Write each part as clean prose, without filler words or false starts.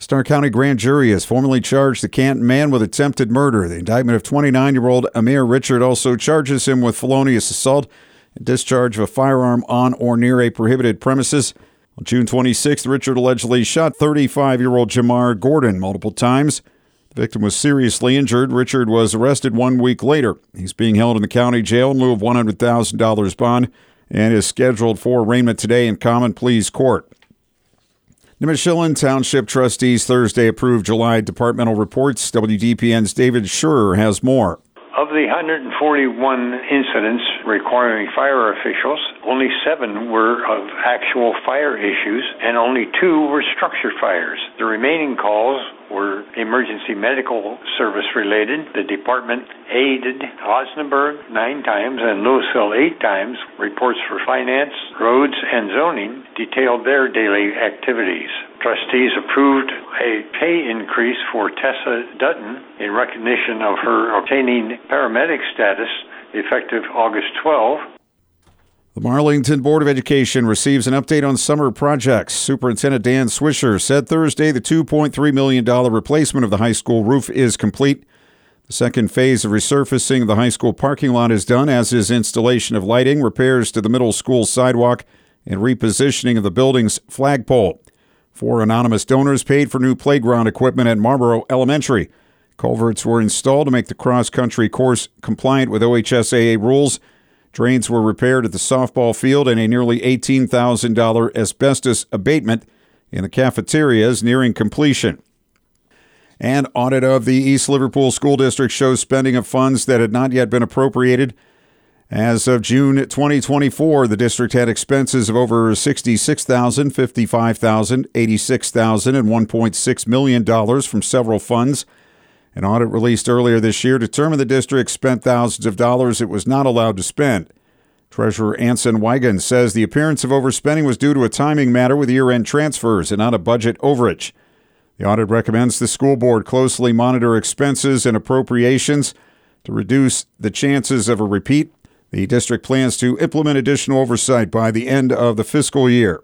Starr County Grand Jury has formally charged the Canton man with attempted murder. The indictment of 29-year-old Amir Richard also charges him with felonious assault and discharge of a firearm on or near a prohibited premises. On June 26th, Richard allegedly shot 35-year-old Jamar Gordon multiple times. The victim was seriously injured. Richard was arrested 1 week later. He's being held in the county jail in lieu of $100,000 bond and is scheduled for arraignment today in Common Pleas Court. Nimishillen Township trustees Thursday approved July departmental reports. WDPN's David Scherer has more. Of the 141 incidents requiring fire officials, only 7 were of actual fire issues and only 2 were structure fires. The remaining calls were emergency medical service related. The department aided Osnaburg 9 times and Louisville 8 times. Reports for finance, roads, and zoning detailed their daily activities. Trustees approved a pay increase for Tessa Dutton in recognition of her obtaining paramedic status effective August 12. The Marlington Board of Education receives an update on summer projects. Superintendent Dan Swisher said Thursday the $2.3 million replacement of the high school roof is complete. The second phase of resurfacing of the high school parking lot is done, as is installation of lighting, repairs to the middle school sidewalk, and repositioning of the building's flagpole. 4 anonymous donors paid for new playground equipment at Marlboro Elementary. Culverts were installed to make the cross-country course compliant with OHSAA rules. Drains were repaired at the softball field, and a nearly $18,000 asbestos abatement in the cafeteria is nearing completion. An audit of the East Liverpool School District shows spending of funds that had not yet been appropriated. As of June 2024, the district had expenses of over $66,000, $55,000, $86,000, and $1.6 million from several funds. An audit released earlier this year determined the district spent thousands of dollars it was not allowed to spend. Treasurer Anson Wigan says the appearance of overspending was due to a timing matter with year-end transfers and not a budget overage. The audit recommends the school board closely monitor expenses and appropriations to reduce the chances of a repeat. The district plans to implement additional oversight by the end of the fiscal year.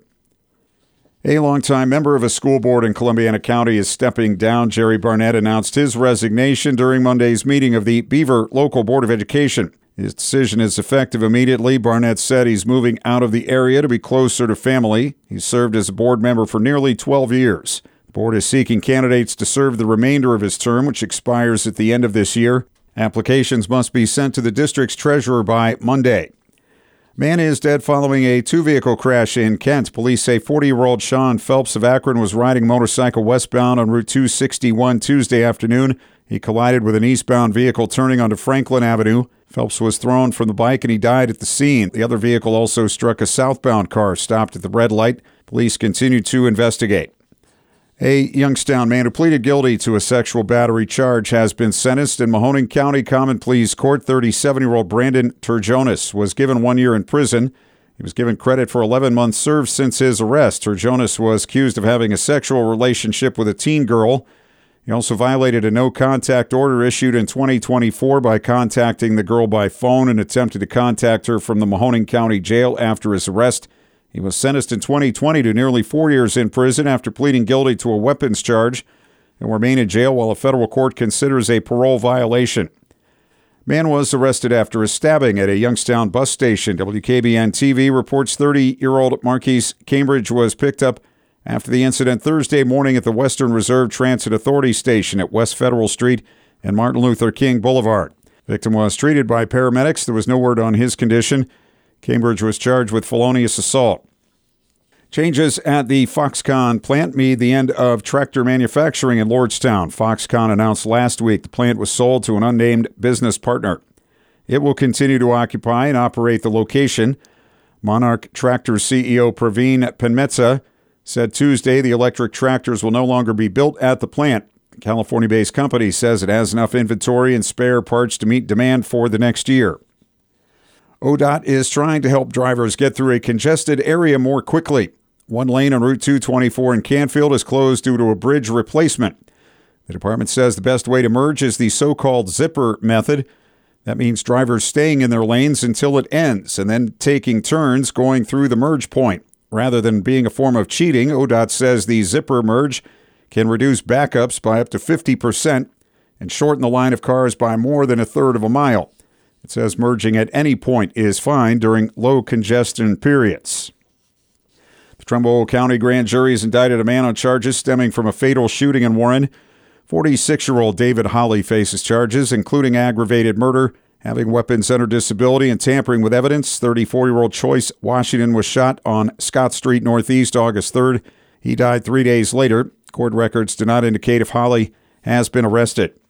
A longtime member of a school board in Columbiana County is stepping down. Jerry Barnett announced his resignation during Monday's meeting of the Beaver Local Board of Education. His decision is effective immediately. Barnett said he's moving out of the area to be closer to family. He served as a board member for nearly 12 years. The board is seeking candidates to serve the remainder of his term, which expires at the end of this year. Applications must be sent to the district's treasurer by Monday. Man is dead following a 2-vehicle crash in Kent. Police say 40-year-old Sean Phelps of Akron was riding a motorcycle westbound on Route 261 Tuesday afternoon. He collided with an eastbound vehicle turning onto Franklin Avenue. Phelps was thrown from the bike and he died at the scene. The other vehicle also struck a southbound car stopped at the red light. Police continue to investigate. A Youngstown man who pleaded guilty to a sexual battery charge has been sentenced in Mahoning County Common Pleas Court. 37-year-old Brandon Turjonis was given 1 year in prison. He was given credit for 11 months served since his arrest. Turjonis was accused of having a sexual relationship with a teen girl. He also violated a no-contact order issued in 2024 by contacting the girl by phone and attempted to contact her from the Mahoning County Jail after his arrest. He was sentenced in 2020 to nearly 4 years in prison after pleading guilty to a weapons charge and will remain in jail while a federal court considers a parole violation. Man was arrested after a stabbing at a Youngstown bus station. WKBN-TV reports 30-year-old Marquise Cambridge was picked up after the incident Thursday morning at the Western Reserve Transit Authority station at West Federal Street and Martin Luther King Boulevard. The victim was treated by paramedics. There was no word on his condition. Cambridge was charged with felonious assault. Changes at the Foxconn plant mean the end of tractor manufacturing in Lordstown. Foxconn announced last week the plant was sold to an unnamed business partner. It will continue to occupy and operate the location. Monarch Tractor CEO Praveen Penmetsa said Tuesday the electric tractors will no longer be built at the plant. The California-based company says it has enough inventory and spare parts to meet demand for the next year. ODOT is trying to help drivers get through a congested area more quickly. One lane on Route 224 in Canfield is closed due to a bridge replacement. The department says the best way to merge is the so-called zipper method. That means drivers staying in their lanes until it ends and then taking turns going through the merge point. Rather than being a form of cheating, ODOT says the zipper merge can reduce backups by up to 50% and shorten the line of cars by more than a third of a mile. It says merging at any point is fine during low congestion periods. The Trumbull County Grand Jury has indicted a man on charges stemming from a fatal shooting in Warren. 46-year-old David Holly faces charges, including aggravated murder, having weapons under disability, and tampering with evidence. 34-year-old Choice Washington was shot on Scott Street Northeast August 3rd. He died 3 days later. Court records do not indicate if Holly has been arrested.